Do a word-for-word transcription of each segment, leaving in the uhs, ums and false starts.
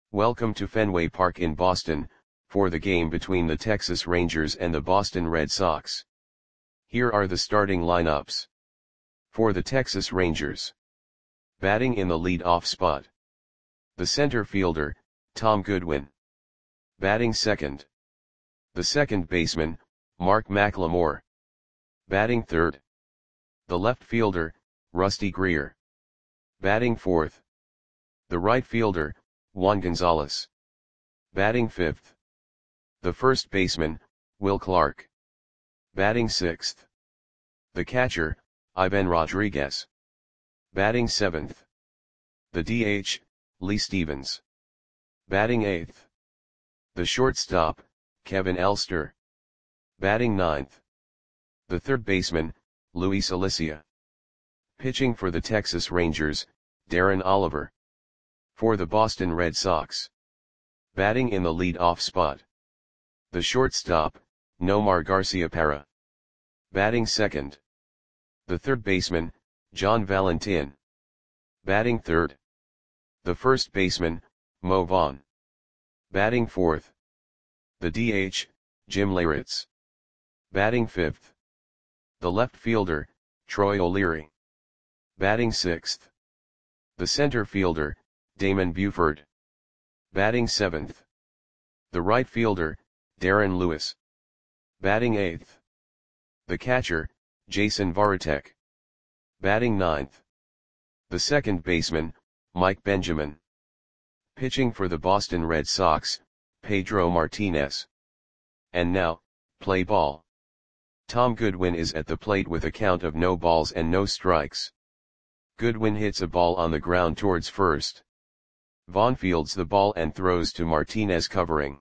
Welcome to Fenway Park in Boston, for the game between the Texas Rangers and the Boston Red Sox. Here are the starting lineups. For the Texas Rangers. Batting in the lead-off spot. The center fielder, Tom Goodwin. Batting second. The second baseman, Mark McLemore. Batting third. The left fielder, Rusty Greer. Batting fourth. The right fielder, Juan Gonzalez. Batting fifth. The first baseman, Will Clark. Batting sixth. The catcher, Ivan Rodriguez. Batting seventh. The D H, Lee Stevens. Batting eighth. The shortstop, Kevin Elster. Batting ninth. The third baseman, Luis Alicia. Pitching for the Texas Rangers, Darren Oliver. For the Boston Red Sox. Batting in the lead-off spot. The shortstop, Nomar Garciaparra. Batting second. The third baseman, John Valentin. Batting third. The first baseman, Mo Vaughn. Batting fourth. The D H, Jim Leyritz. Batting fifth. The left fielder, Troy O'Leary. Batting sixth. The center fielder, Damon Buford. Batting seventh. The right fielder, Darren Lewis. Batting eighth. The catcher, Jason Varitek. Batting ninth. The second baseman, Mike Benjamin. Pitching for the Boston Red Sox, Pedro Martinez. And now, play ball. Tom Goodwin is at the plate with a count of no balls and no strikes. Goodwin hits a ball on the ground towards first. Vaughn fields the ball and throws to Martinez covering.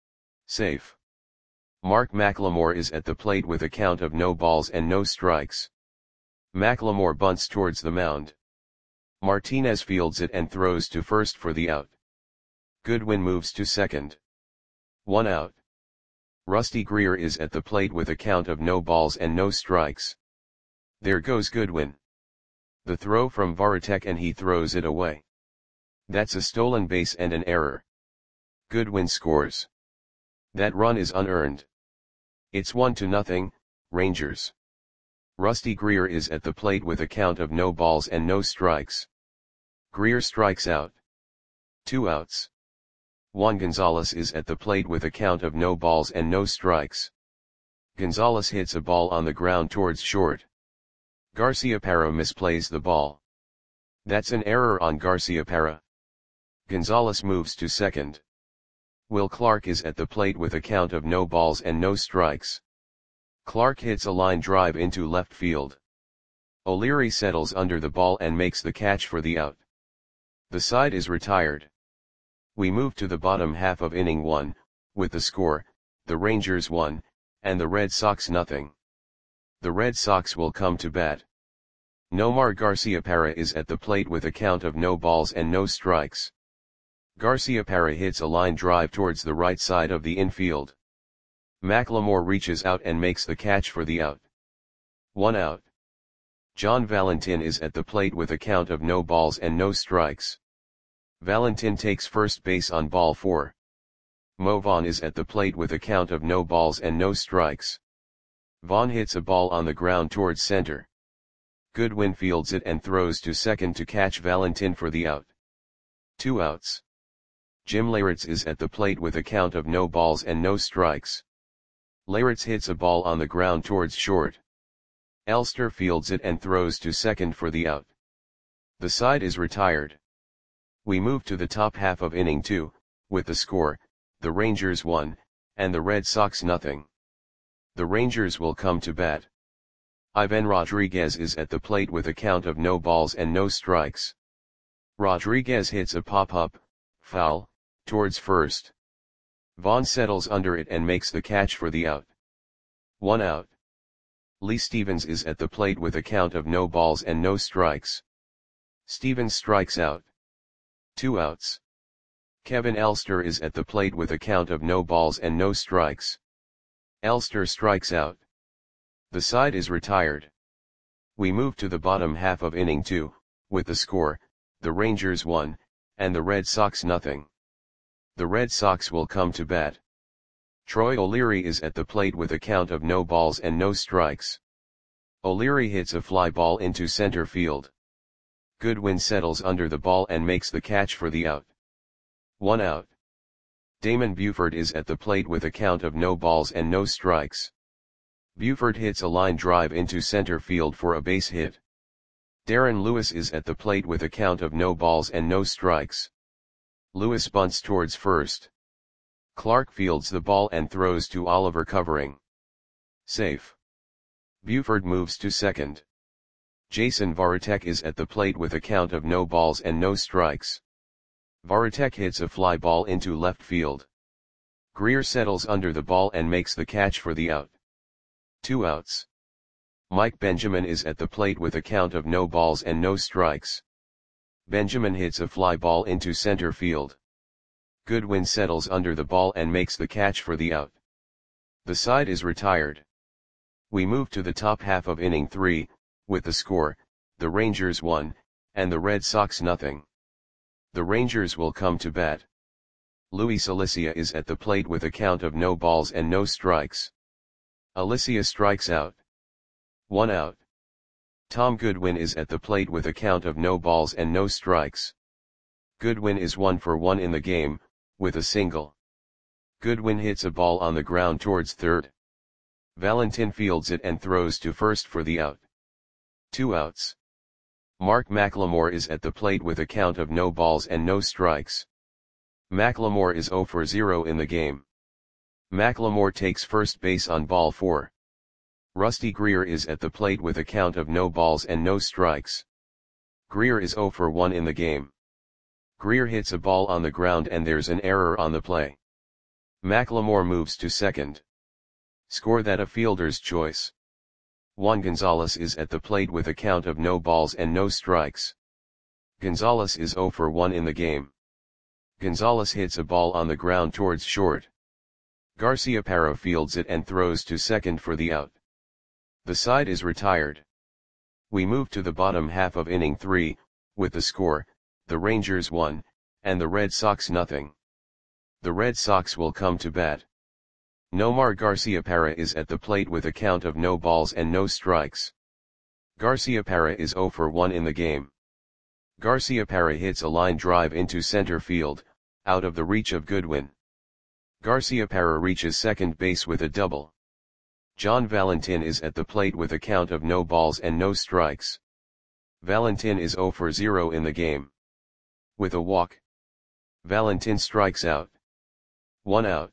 Safe. Mark McLemore is at the plate with a count of no balls and no strikes. McLemore bunts towards the mound. Martinez fields it and throws to first for the out. Goodwin moves to second. One out. Rusty Greer is at the plate with a count of no balls and no strikes. There goes Goodwin. The throw from Varitek and he throws it away. That's a stolen base and an error. Goodwin scores. That run is unearned. It's one to nothing, Rangers. Rusty Greer is at the plate with a count of no balls and no strikes. Greer strikes out. Two outs. Juan Gonzalez is at the plate with a count of no balls and no strikes. Gonzalez hits a ball on the ground towards short. Garciaparra misplays the ball. That's an error on Garciaparra. Gonzalez moves to second. Will Clark is at the plate with a count of no balls and no strikes. Clark hits a line drive into left field. O'Leary settles under the ball and makes the catch for the out. The side is retired. We move to the bottom half of inning one, with the score, the Rangers one, and the Red Sox nothing. The Red Sox will come to bat. Nomar Garciaparra is at the plate with a count of no balls and no strikes. Garciaparra hits a line drive towards the right side of the infield. McLemore reaches out and makes the catch for the out. One out. John Valentin is at the plate with a count of no balls and no strikes. Valentin takes first base on ball four. Mo Vaughn is at the plate with a count of no balls and no strikes. Vaughn hits a ball on the ground towards center. Goodwin fields it and throws to second to catch Valentin for the out. Two outs. Jim Leyritz is at the plate with a count of no balls and no strikes. Leyritz hits a ball on the ground towards short. Elster fields it and throws to second for the out. The side is retired. We move to the top half of inning two, with the score, the Rangers one, and the Red Sox nothing. The Rangers will come to bat. Ivan Rodriguez is at the plate with a count of no balls and no strikes. Rodriguez hits a pop-up, foul, towards first. Vaughn settles under it and makes the catch for the out. One out. Lee Stevens is at the plate with a count of no balls and no strikes. Stevens strikes out. Two outs. Kevin Elster is at the plate with a count of no balls and no strikes. Elster strikes out. The side is retired. We move to the bottom half of inning two, with the score, the Rangers one, and the Red Sox nothing. The Red Sox will come to bat. Troy O'Leary is at the plate with a count of no balls and no strikes. O'Leary hits a fly ball into center field. Goodwin settles under the ball and makes the catch for the out. One out. Damon Buford is at the plate with a count of no balls and no strikes. Buford hits a line drive into center field for a base hit. Darren Lewis is at the plate with a count of no balls and no strikes. Lewis bunts towards first. Clark fields the ball and throws to Oliver covering. Safe. Buford moves to second. Jason Varitek is at the plate with a count of no balls and no strikes. Varitek hits a fly ball into left field. Greer settles under the ball and makes the catch for the out. Two outs. Mike Benjamin is at the plate with a count of no balls and no strikes. Benjamin hits a fly ball into center field. Goodwin settles under the ball and makes the catch for the out. The side is retired. We move to the top half of inning three, with the score, the Rangers one, and the Red Sox nothing. The Rangers will come to bat. Luis Alicia is at the plate with a count of no balls and no strikes. Alicia strikes out. One out. Tom Goodwin is at the plate with a count of no balls and no strikes. Goodwin is one for one in the game, with a single. Goodwin hits a ball on the ground towards third. Valentin fields it and throws to first for the out. Two outs. Mark McLemore is at the plate with a count of no balls and no strikes. McLemore is zero for zero in the game. McLemore takes first base on ball four. Rusty Greer is at the plate with a count of no balls and no strikes. Greer is zero for one in the game. Greer hits a ball on the ground and there's an error on the play. McLemore moves to second. Score that a fielder's choice. Juan Gonzalez is at the plate with a count of no balls and no strikes. Gonzalez is zero for one in the game. Gonzalez hits a ball on the ground towards short. Garciaparra fields it and throws to second for the out. The side is retired. We move to the bottom half of inning three, with the score, the Rangers one, and the Red Sox nothing. The Red Sox will come to bat. Nomar Garciaparra is at the plate with a count of no balls and no strikes. Garciaparra is zero for one in the game. Garciaparra hits a line drive into center field, out of the reach of Goodwin. Garciaparra reaches second base with a double. John Valentin is at the plate with a count of no balls and no strikes. Valentin is zero for zero in the game. With a walk, Valentin strikes out. One out.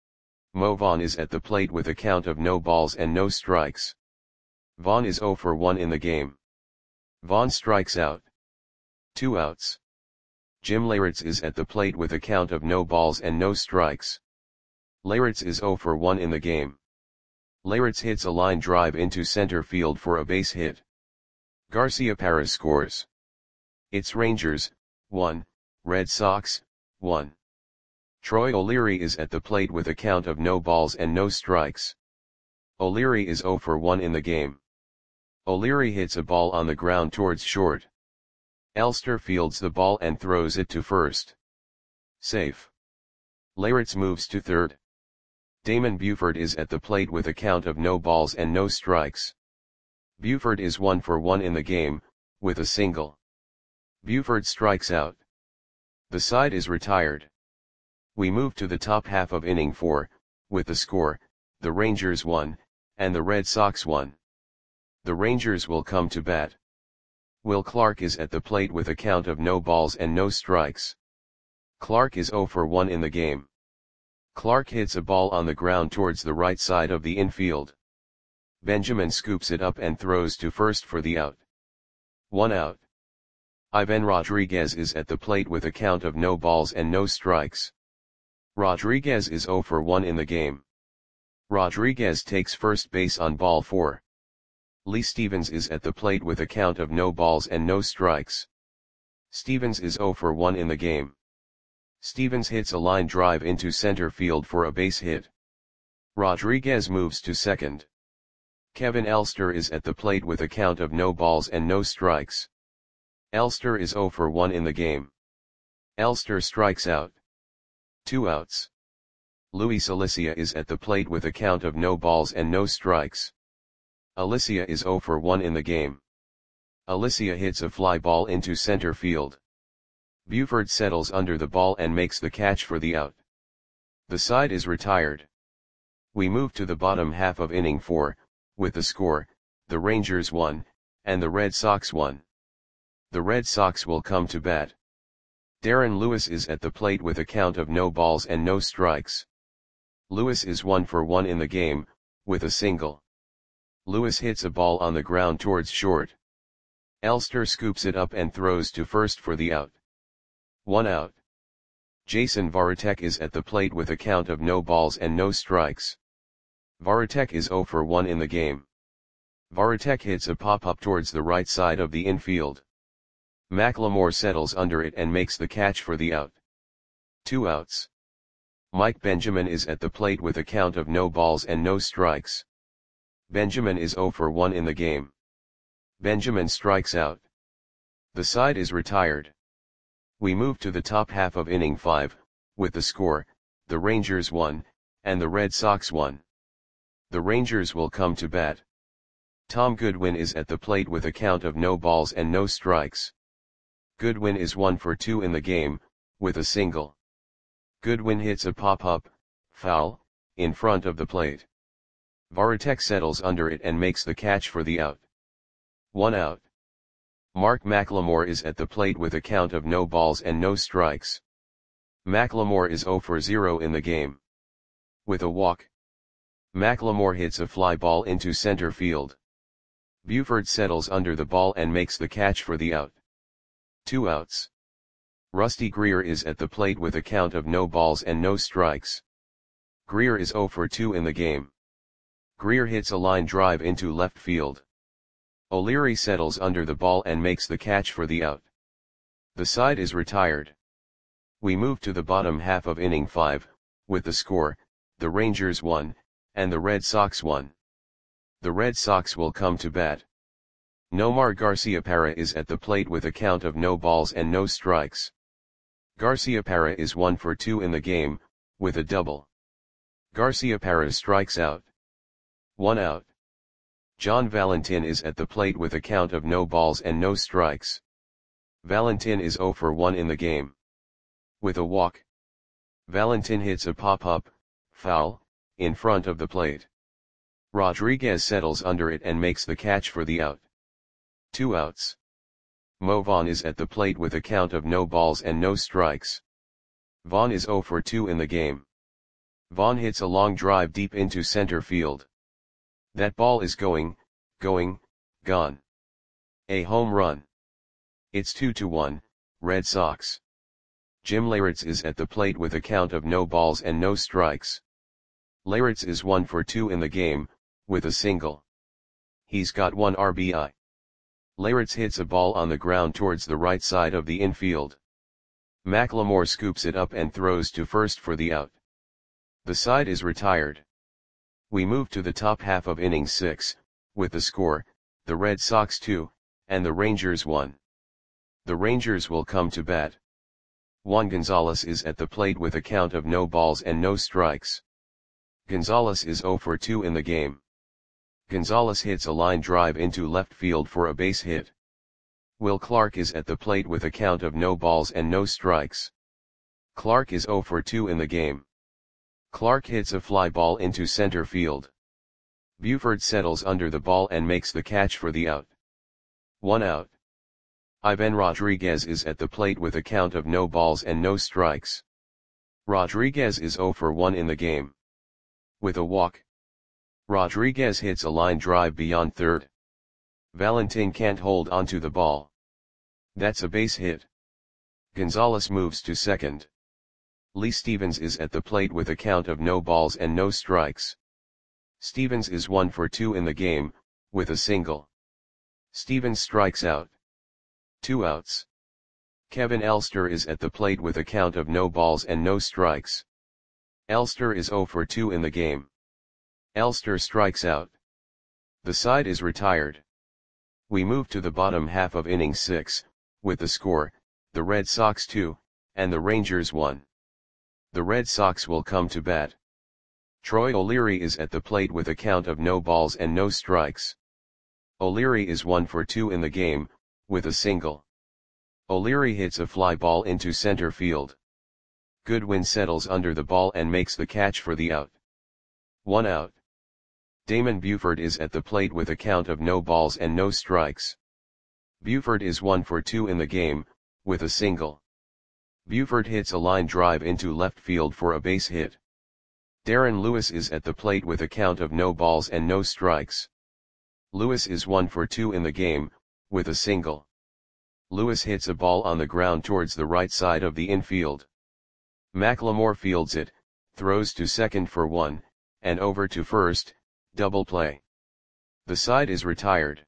Mo Vaughn is at the plate with a count of no balls and no strikes. Vaughn is zero for one in the game. Vaughn strikes out. Two outs. Jim Leyritz is at the plate with a count of no balls and no strikes. Leyritz is zero for one in the game. Leyritz hits a line drive into center field for a base hit. Garciaparra scores. It's Rangers, one, Red Sox, one. Troy O'Leary is at the plate with a count of no balls and no strikes. O'Leary is zero for one in the game. O'Leary hits a ball on the ground towards short. Elster fields the ball and throws it to first. Safe. Leyritz moves to third. Damon Buford is at the plate with a count of no balls and no strikes. Buford is one for one in the game, with a single. Buford strikes out. The side is retired. We move to the top half of inning four, with the score, the Rangers one, and the Red Sox one. The Rangers will come to bat. Will Clark is at the plate with a count of no balls and no strikes. Clark is zero for one in the game. Clark hits a ball on the ground towards the right side of the infield. Benjamin scoops it up and throws to first for the out. One out. Ivan Rodriguez is at the plate with a count of no balls and no strikes. Rodriguez is zero for one in the game. Rodriguez takes first base on ball four. Lee Stevens is at the plate with a count of no balls and no strikes. Stevens is zero for one in the game. Stevens hits a line drive into center field for a base hit. Rodriguez moves to second. Kevin Elster is at the plate with a count of no balls and no strikes. Elster is zero for one in the game. Elster strikes out. Two outs. Luis Alicia is at the plate with a count of no balls and no strikes. Alicia is zero for one in the game. Alicia hits a fly ball into center field. Buford settles under the ball and makes the catch for the out. The side is retired. We move to the bottom half of inning four, with the score, the Rangers won, and the Red Sox won. The Red Sox will come to bat. Darren Lewis is at the plate with a count of no balls and no strikes. Lewis is one for one in the game, with a single. Lewis hits a ball on the ground towards short. Elster scoops it up and throws to first for the out. One out. Jason Varitek is at the plate with a count of no balls and no strikes. Varitek is zero for one in the game. Varitek hits a pop-up towards the right side of the infield. McLemore settles under it and makes the catch for the out. Two outs. Mike Benjamin is at the plate with a count of no balls and no strikes. Benjamin is zero for one in the game. Benjamin strikes out. The side is retired. We move to the top half of inning five, with the score, the Rangers won, and the Red Sox won. The Rangers will come to bat. Tom Goodwin is at the plate with a count of no balls and no strikes. Goodwin is one for two in the game, with a single. Goodwin hits a pop-up, foul, in front of the plate. Varitek settles under it and makes the catch for the out. One out. Mark McLemore is at the plate with a count of no balls and no strikes. McLemore is zero for zero in the game. With a walk. McLemore hits a fly ball into center field. Buford settles under the ball and makes the catch for the out. Two outs. Rusty Greer is at the plate with a count of no balls and no strikes. Greer is zero for two in the game. Greer hits a line drive into left field. O'Leary settles under the ball and makes the catch for the out. The side is retired. We move to the bottom half of inning five, with the score, the Rangers won, and the Red Sox won. The Red Sox will come to bat. Nomar Garciaparra is at the plate with a count of no balls and no strikes. Garciaparra is one for two in the game, with a double. Garciaparra strikes out. One out. John Valentin is at the plate with a count of no balls and no strikes. Valentin is zero for one in the game. With a walk. Valentin hits a pop-up, foul, in front of the plate. Rodriguez settles under it and makes the catch for the out. Two outs. Mo Vaughn is at the plate with a count of no balls and no strikes. Vaughn is zero for two in the game. Vaughn hits a long drive deep into center field. That ball is going, going, gone. A home run. It's two to one, Red Sox. Jim Leyritz is at the plate with a count of no balls and no strikes. Leyritz is one for two in the game, with a single. He's got one R B I. Leyritz hits a ball on the ground towards the right side of the infield. McLemore scoops it up and throws to first for the out. The side is retired. We move to the top half of inning six, with the score, the Red Sox two, and the Rangers one. The Rangers will come to bat. Juan Gonzalez is at the plate with a count of no balls and no strikes. Gonzalez is zero for two in the game. Gonzalez hits a line drive into left field for a base hit. Will Clark is at the plate with a count of no balls and no strikes. Clark is zero for two in the game. Clark hits a fly ball into center field. Buford settles under the ball and makes the catch for the out. One out. Ivan Rodriguez is at the plate with a count of no balls and no strikes. Rodriguez is zero for one in the game. With a walk. Rodriguez hits a line drive beyond third. Valentin can't hold onto the ball. That's a base hit. Gonzalez moves to second. Lee Stevens is at the plate with a count of no balls and no strikes. Stevens is one for two in the game, with a single. Stevens strikes out. Two outs. Kevin Elster is at the plate with a count of no balls and no strikes. Elster is zero for two in the game. Elster strikes out. The side is retired. We move to the bottom half of inning six, with the score, the Red Sox two, and the Rangers one. The Red Sox will come to bat. Troy O'Leary is at the plate with a count of no balls and no strikes. O'Leary is one for two in the game, with a single. O'Leary hits a fly ball into center field. Goodwin settles under the ball and makes the catch for the out. One out. Damon Buford is at the plate with a count of no balls and no strikes. Buford is one for two in the game, with a single. Buford hits a line drive into left field for a base hit. Darren Lewis is at the plate with a count of no balls and no strikes. Lewis is one for two in the game, with a single. Lewis hits a ball on the ground towards the right side of the infield. McLemore fields it, throws to second for one, and over to first, double play. The side is retired.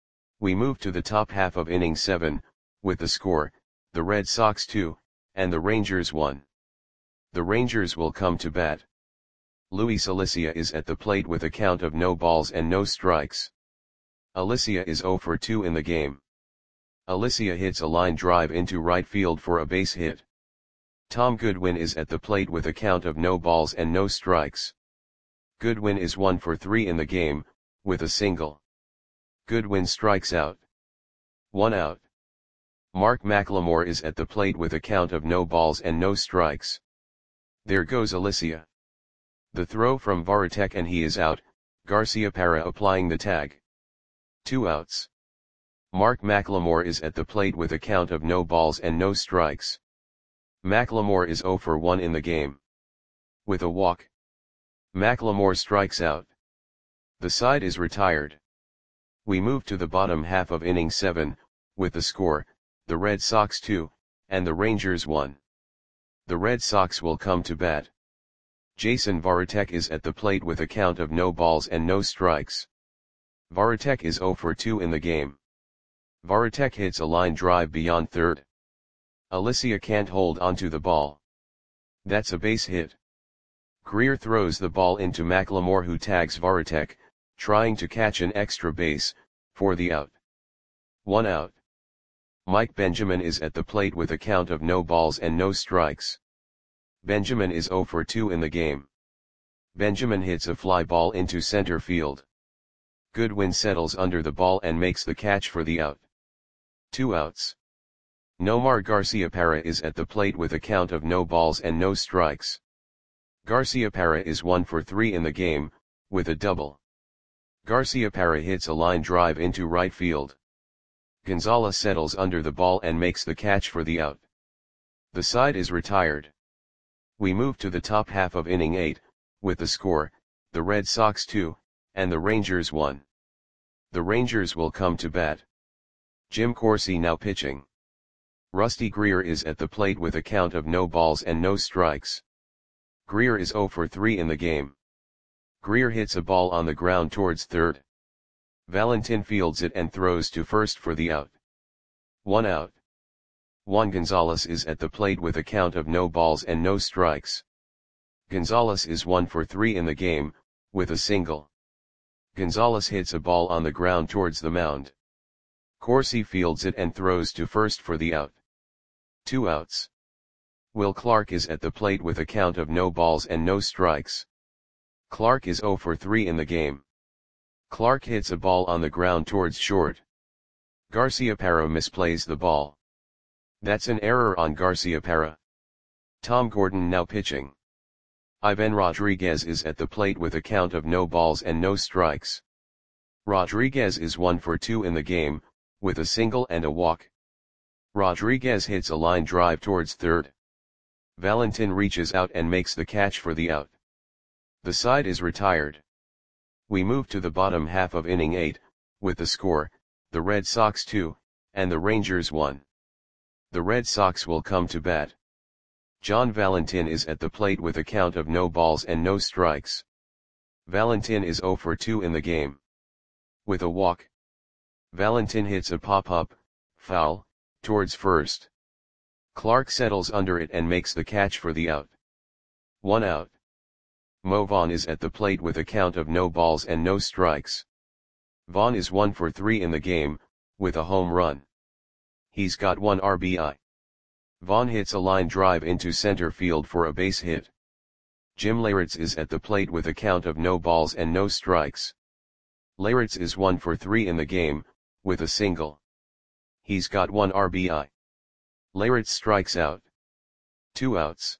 We move to the top half of inning seven, with the score, the Red Sox two, and the Rangers one. The Rangers will come to bat. Luis Alicia is at the plate with a count of no balls and no strikes. Alicia is zero for two in the game. Alicia hits a line drive into right field for a base hit. Tom Goodwin is at the plate with a count of no balls and no strikes. Goodwin is one for three in the game, with a single. Goodwin strikes out. One out. Mark McLemore is at the plate with a count of no balls and no strikes. There goes Alicia. The throw from Varitek and he is out, Garciaparra applying the tag. Two outs. Mark McLemore is at the plate with a count of no balls and no strikes. McLemore is zero for one in the game. With a walk. McLemore strikes out. The side is retired. We move to the bottom half of inning seven, with the score, the Red Sox two, and the Rangers one. The Red Sox will come to bat. Jason Varitek is at the plate with a count of no balls and no strikes. Varitek is zero for two in the game. Varitek hits a line drive beyond third. Alicia can't hold onto the ball. That's a base hit. Greer throws the ball into McLemore who tags Varitek, trying to catch an extra base, for the out. One out. Mike Benjamin is at the plate with a count of no balls and no strikes. Benjamin is zero for two in the game. Benjamin hits a fly ball into center field. Goodwin settles under the ball and makes the catch for the out. Two outs. Nomar Garciaparra is at the plate with a count of no balls and no strikes. Garciaparra is one for three in the game, with a double. Garciaparra hits a line drive into right field. Gonzalez settles under the ball and makes the catch for the out. The side is retired. We move to the top half of inning eight, with the score, the Red Sox two, and the Rangers one. The Rangers will come to bat. Jim Corsi now pitching. Rusty Greer is at the plate with a count of no balls and no strikes. Greer is zero for three in the game. Greer hits a ball on the ground towards third. Valentin fields it and throws to first for the out. One out. Juan Gonzalez is at the plate with a count of no balls and no strikes. Gonzalez is one for three in the game, with a single. Gonzalez hits a ball on the ground towards the mound. Corsi fields it and throws to first for the out. Two outs. Will Clark is at the plate with a count of no balls and no strikes. Clark is zero for three in the game. Clark hits a ball on the ground towards short. Garciaparra misplays the ball. That's an error on Garciaparra. Tom Gordon now pitching. Ivan Rodriguez is at the plate with a count of no balls and no strikes. Rodriguez is one for two in the game, with a single and a walk. Rodriguez hits a line drive towards third. Valentin reaches out and makes the catch for the out. The side is retired. We move to the bottom half of inning eight, with the score, the Red Sox two, and the Rangers one. The Red Sox will come to bat. John Valentin is at the plate with a count of no balls and no strikes. Valentin is zero for two in the game. With a walk. Valentin hits a pop-up, foul, towards first. Clark settles under it and makes the catch for the out. One out. Mo Vaughn is at the plate with a count of no balls and no strikes. Vaughn is one for three in the game, with a home run. He's got one R B I. Vaughn hits a line drive into center field for a base hit. Jim Leyritz is at the plate with a count of no balls and no strikes. Leyritz is one for three in the game, with a single. He's got one R B I. Leyritz strikes out. Two outs.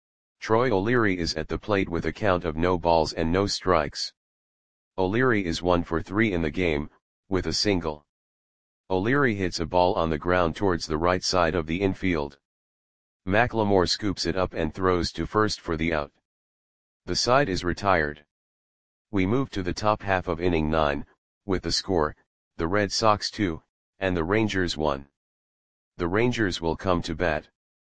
Troy O'Leary is at the plate with a count of no balls and no strikes. O'Leary is one for three in the game, with a single. O'Leary hits a ball on the ground towards the right side of the infield. McLemore scoops it up and throws to first for the out. The side is retired. We move to the top half of inning nine, with the score, the Red Sox two, and the Rangers one. The Rangers will come to bat.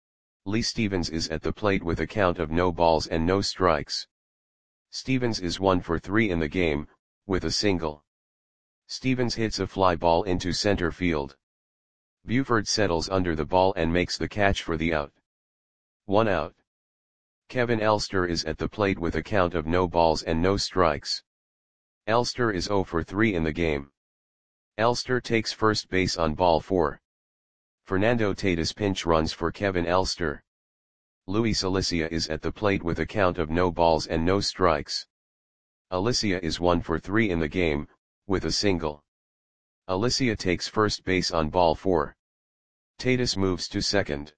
Lee Stevens is at the plate with a count of no balls and no strikes. Stevens is one for three in the game, with a single. Stevens hits a fly ball into center field. Buford settles under the ball and makes the catch for the out. One out. Kevin Elster is at the plate with a count of no balls and no strikes. Elster is zero for three in the game. Elster takes first base on ball four. Fernando Tatis pinch runs for Kevin Elster. Luis Alicia is at the plate with a count of no balls and no strikes. Alicia is one for three in the game, with a single. Alicia takes first base on ball four. Tatis moves to second.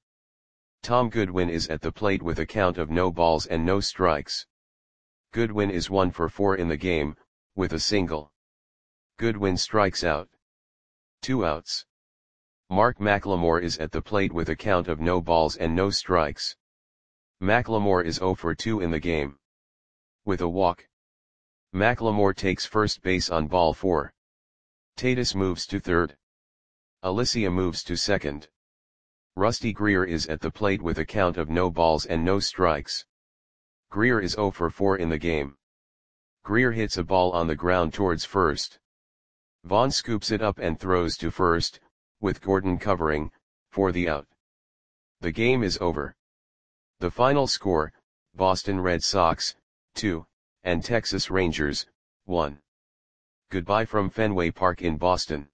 Tom Goodwin is at the plate with a count of no balls and no strikes. Goodwin is one for four in the game, with a single. Goodwin strikes out. Two outs. Mark McLemore is at the plate with a count of no balls and no strikes. McLemore is zero for two in the game. With a walk. McLemore takes first base on ball four. Tatis moves to third. Alicia moves to second. Rusty Greer is at the plate with a count of no balls and no strikes. Greer is zero for four in the game. Greer hits a ball on the ground towards first. Vaughn scoops it up and throws to first, with Gordon covering, for the out. The game is over. The final score, Boston Red Sox, two, and Texas Rangers, one. Goodbye from Fenway Park in Boston.